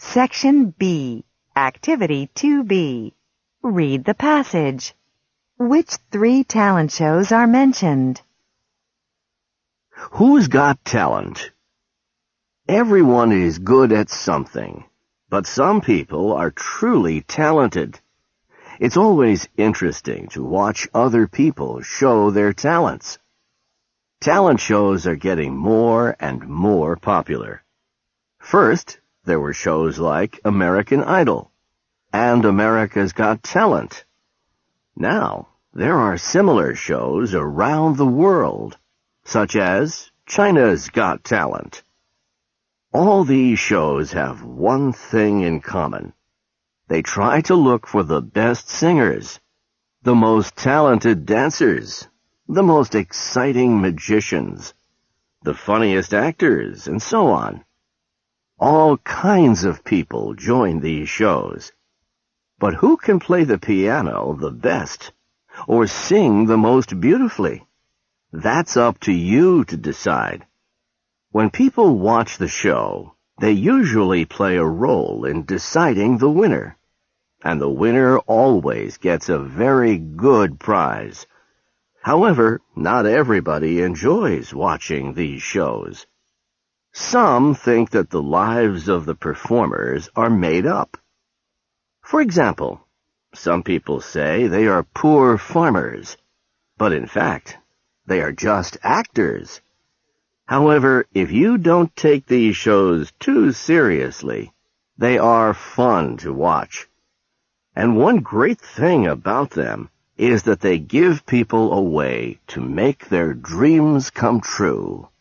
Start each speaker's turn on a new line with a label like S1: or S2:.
S1: Section B, Activity 2B. Read the passage. Which 3 talent shows are mentioned?
S2: Who's Got Talent? Everyone is good at something, but some people are truly talented. It's always interesting to watch other people show their talents. Talent shows are getting more and more popular. First, there were shows like American Idol and America's Got Talent. Now, there are similar shows around the world, such as China's Got Talent. All these shows have one thing in common. They try to look for the best singers, the most talented dancers, the most exciting magicians, the funniest actors, and so on. All kinds of people join these shows. But who can play the piano the best, or sing the most beautifully? That's up to you to decide. When people watch the show, they usually play a role in deciding the winner. And the winner always gets a very good prize. However, not everybody enjoys watching these shows. Some think that the lives of the performers are made up. For example, some people say they are poor farmers, but in fact, they are just actors. However, if you don't take these shows too seriously, they are fun to watch. And one great thing about them is that they give people a way to make their dreams come true.